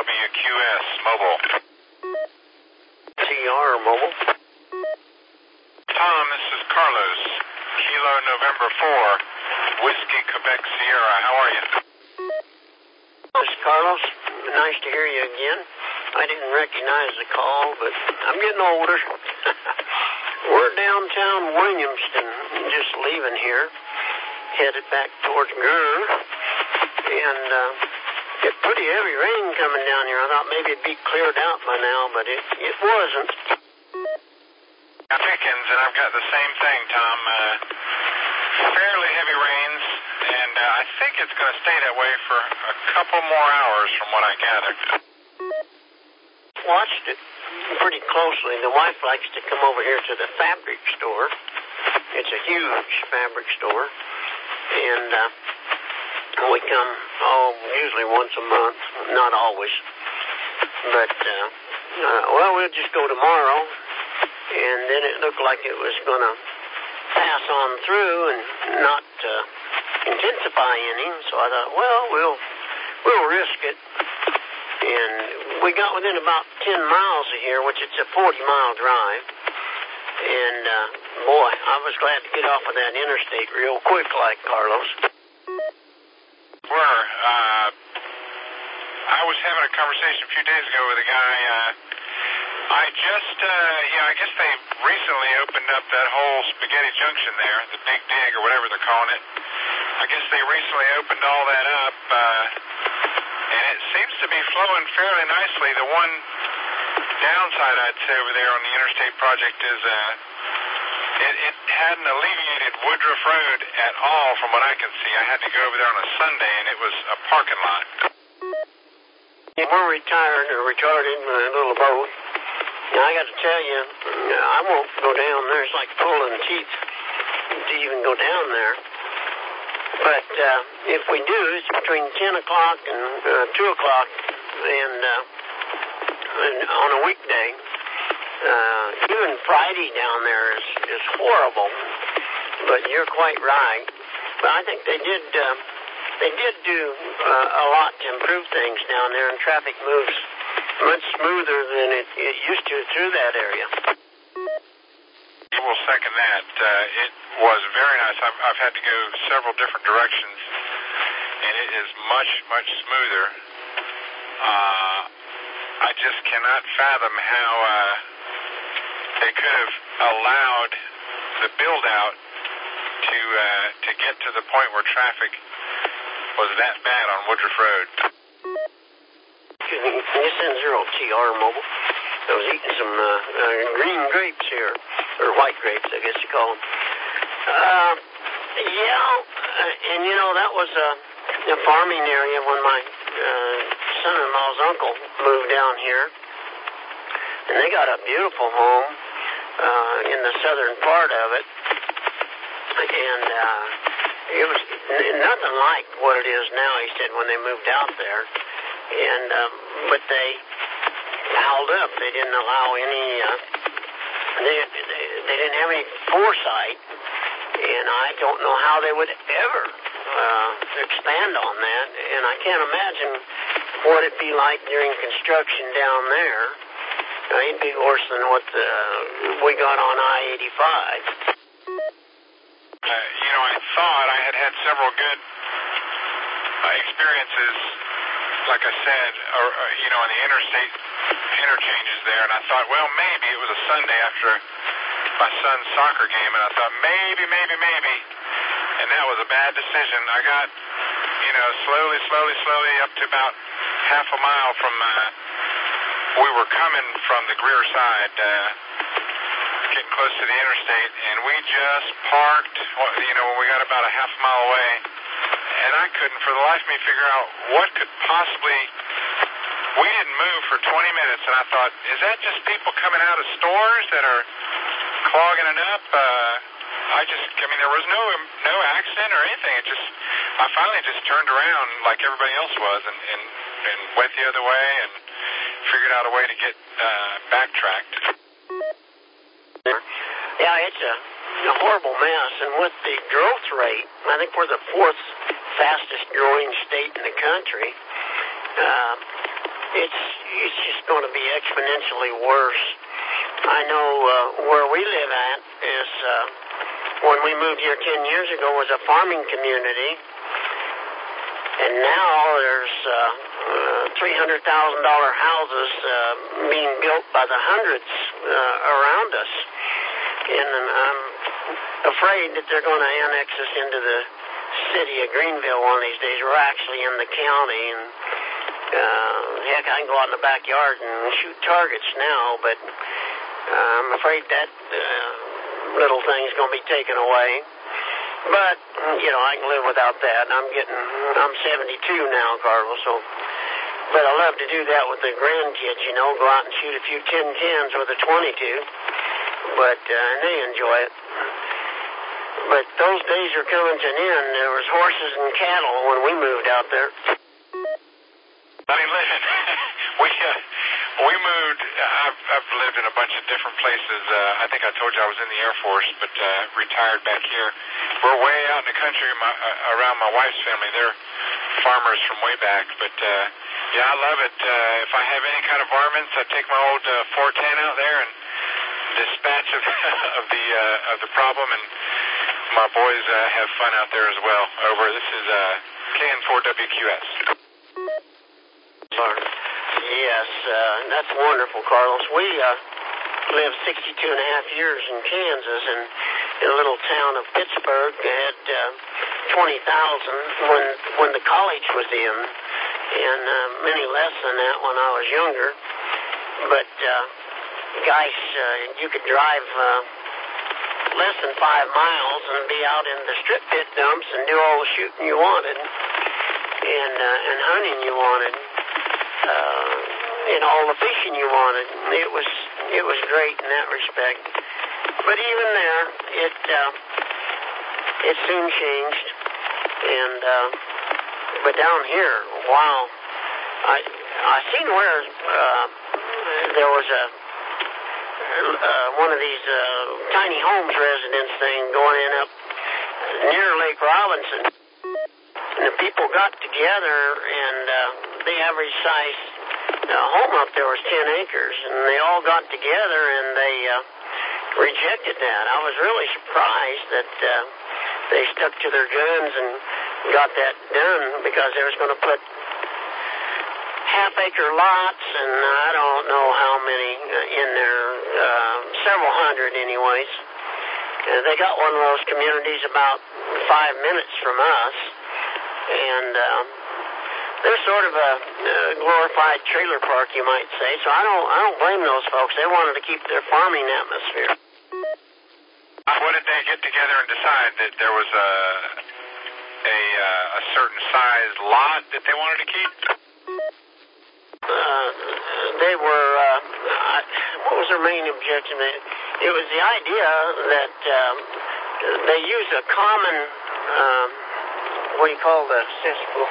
WQS Mobile. TR Mobile. Tom, this is Carlos. Kilo November 4, Whiskey Quebec Sierra. How are you? This is Carlos. Nice to hear you again. I didn't recognize the call, but I'm getting older. We're downtown Williamston, just leaving here, headed back towards Gurr, and it's pretty heavy rain coming down here. I thought maybe it'd be cleared out by now, but it wasn't. Pickens, and I've got the same thing, Tom. Fairly heavy rains, and I think it's going to stay that way for a couple more hours from what I gathered. Watched it pretty closely. The wife likes to come over here to the fabric store. It's a huge fabric store, and we come usually once a month, not always, but we'll just go tomorrow. And then it looked like it was going to pass on through and not intensify any. So I thought, well, we'll risk it. And we got within about 10 miles of here, which it's a 40-mile drive. And, boy, I was glad to get off of that interstate real quick like Carlos. I was having a conversation a few days ago with a guy. I guess they recently opened up that whole Spaghetti Junction there, the Big Dig or whatever they're calling it. I guess they recently opened all that up, and it seems to be flowing fairly nicely. The one downside I'd say over there on the interstate project is it hadn't alleviated Woodruff Road at all from what I can see. I had to go over there on a Sunday, and it was a parking lot. We're retired or retarded, a little of both. Now, I got to tell you, I won't go down there. It's like pulling teeth to even go down there. But if we do, it's between 10 o'clock and 2 o'clock and on a weekday. Even Friday down there is horrible. But you're quite right. But I think they did do a lot to improve things down there, and traffic moves much smoother than it used to through that area. I will second that. It was very nice. I've had to go several different directions, and it is much, much smoother. I just cannot fathom how they could have allowed the build-out to get to the point where traffic was that bad on Woodruff Road. This is 0TR Mobile. I was eating some green grapes here, or white grapes, I guess you call them. And you know, that was a farming area when my son-in-law's uncle moved down here. And they got a beautiful home in the southern part of it. And it was nothing like what it is now, he said, when they moved out there. And but they fouled up. They didn't allow any. They didn't have any foresight, and I don't know how they would ever expand on that. And I can't imagine what it'd be like during construction down there. It'd be worse than what we got on I-85. I thought I had several good experiences, like I said, on the interstate interchanges there, and I thought, well, maybe it was a Sunday after my son's soccer game, and I thought maybe, and that was a bad decision. I got, slowly up to about half a mile from, we were coming from the Greer side, getting close to the interstate, and we just parked, when we got about a half mile away, and I couldn't for the life of me figure out what could possibly. We didn't move for 20 minutes, and I thought, is that just people coming out of stores that are clogging it up? There was no accident or anything. I finally just turned around like everybody else was and went the other way and figured out a way to get backtracked. Yeah, it's a horrible mess, and with the growth rate, I think we're the fourth fastest growing state in the country. it's just going to be exponentially worse. I know where we live at is when we moved here 10 years ago was a farming community, and now there's $300,000 houses being built by the hundreds around us, and I'm afraid that they're going to annex us into the city of Greenville one of these days. We're actually in the county, and heck, I can go out in the backyard and shoot targets now, but I'm afraid that little thing's going to be taken away. But, I can live without that. I'm 72 now, Carlos, so, but I love to do that with the grandkids, go out and shoot a few tin cans with a .22, but they enjoy it. But those days are coming to an end. There was horses and cattle when we moved out there. I mean, listen, we moved. I've lived in a bunch of different places. I think I told you I was in the Air Force, but retired back here. We're way out in the country around my wife's family. They're farmers from way back, but yeah, I love it. If I have any kind of varmints, I take my old 410 out there and dispatch of the problem, and my boys have fun out there as well. Over. This is KN4WQS. Yes, that's wonderful, Carlos. We lived 62 and a half years in Kansas, and in a little town of Pittsburgh. They had 20,000 when the college was in, and many less than that when I was younger. But guys, you could drive less than 5 miles and be out in the strip pit dumps and do all the shooting you wanted and hunting you wanted. And all the fishing you wanted. It was great in that respect. But even there, it soon changed. And but down here, wow, I seen where there was one of these tiny homes residence thing going in up near Lake Robinson. And the people got together, and the average size home up there was 10 acres, and they all got together and they rejected that. I was really surprised that they stuck to their guns and got that done, because they was going to put half-acre lots, and I don't know how many in there, several hundred anyways. They got one of those communities about 5 minutes from us, and they're sort of a glorified trailer park, you might say. So I don't blame those folks. They wanted to keep their farming atmosphere. What did they get together and decide that there was a certain size lot that they wanted to keep? They were. What was their main objection? It was the idea that they use a common. What do you call the cesspool?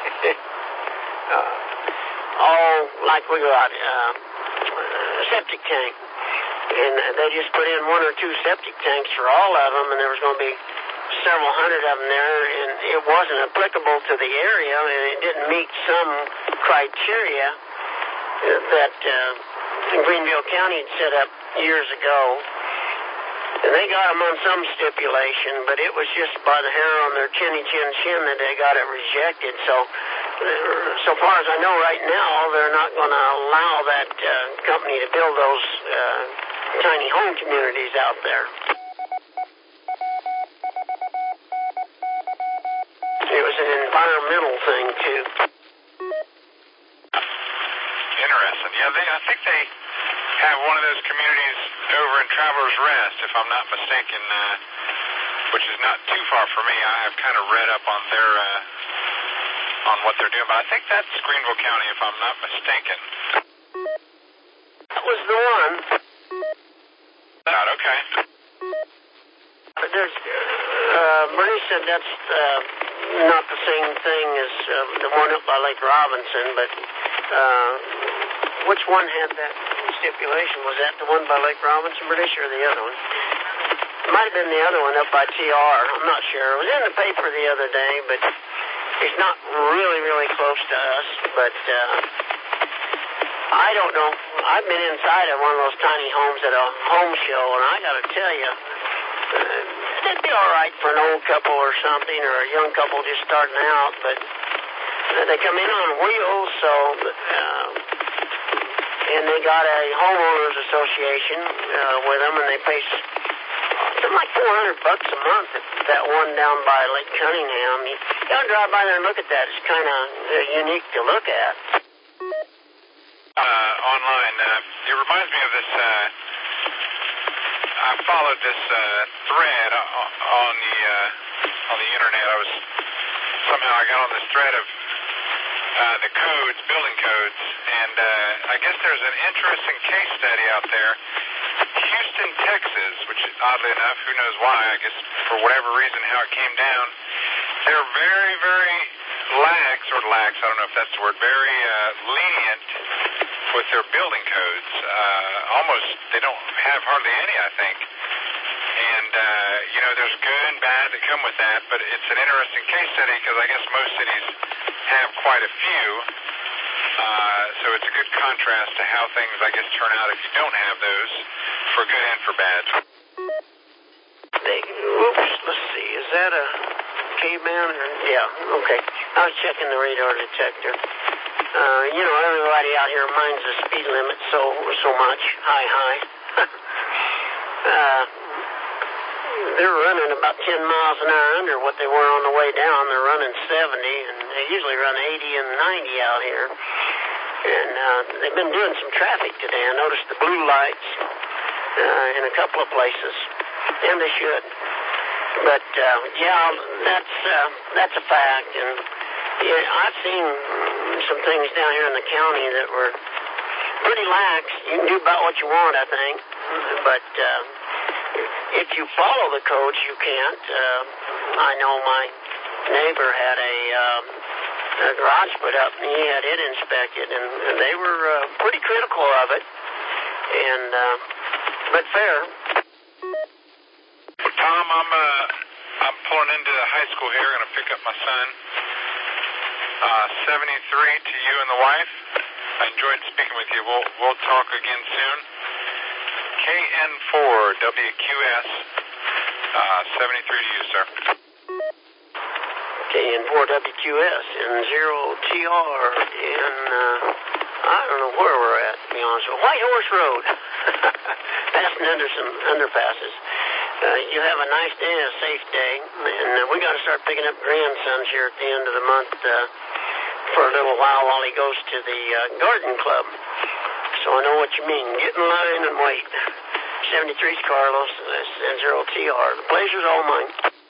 Like we got septic tank, and they just put in 1 or 2 septic tanks for all of them, and there was going to be several hundred of them there, and it wasn't applicable to the area, and it didn't meet some criteria that Greenville County had set up years ago. And they got them on some stipulation, but it was just by the hair on their chin that they got it rejected. So far as I know right now, they're not going to allow that company to build those tiny home communities out there. It was an environmental thing, too. Interesting. Yeah, I think they have one of those communities over in Travelers Rest, if I'm not mistaken, which is not too far from me. I have kind of read up on their on what they're doing, but I think that's Greenville County, if I'm not mistaken. That was the one. Okay. But there's Bernie said that's not the same thing as the one up by Lake Robinson, but which one had that stipulation? Was that the one by Lake Robinson, British, or the other one? It might have been the other one up by TR. I'm not sure. It was in the paper the other day, but it's not really, really close to us. But I don't know. I've been inside of one of those tiny homes at a home show, and I got to tell you, they'd be all right for an old couple or something, or a young couple just starting out, but they come in on wheels, so, and they got a homeowners association with them, and they pay something like $400 a month at that one down by Lake Cunningham. You gotta drive by there and look at that. It's kind of unique to look at. Online, it reminds me of this, I followed this thread on the internet. Somehow I got on this thread of the codes, building codes, and I guess there's an interesting case study out there. Houston, Texas, which oddly enough, who knows why, I guess for whatever reason how it came down, they're very, very lax, I don't know if that's the word, very lenient with their building codes. Almost, they don't have hardly any, I think. And, there's good and bad that come with that, but it's an interesting case study because I guess most cities have quite a few. So it's a good contrast to how things, I guess, turn out if you don't have those, for good and for bad. Let's see, is that a caveman? Yeah, okay. I was checking the radar detector. Everybody out here minds the speed limit so much. High. They're running about 10 miles an hour under what they were on the way down. They're running 70, and they usually run 80 and 90 out here. And they've been doing some traffic today. I noticed the blue lights in a couple of places, and they should. But, that's a fact. And I've seen some things down here in the county that were pretty lax. You can do about what you want, I think. But if you follow the codes, you can't. I know my neighbor had a garage put up, and he had it inspected, and they were pretty critical of it. And but fair. Tom, I'm pulling into the high school here. Going to pick up my son. 73 to you and the wife. I enjoyed speaking with you. We'll talk again soon. KN4 WQS 73 to you, sir. KN4 WQS and 0TR in I don't know where we're at, to be honest with you. White Horse Road. Passing under some underpasses. You have a nice day and a safe day. And we got to start picking up grandsons here at the end of the month for a little while he goes to the garden club. So I know what you mean. Get in line and wait. 73's Carlos and 0TR. The pleasure's all mine.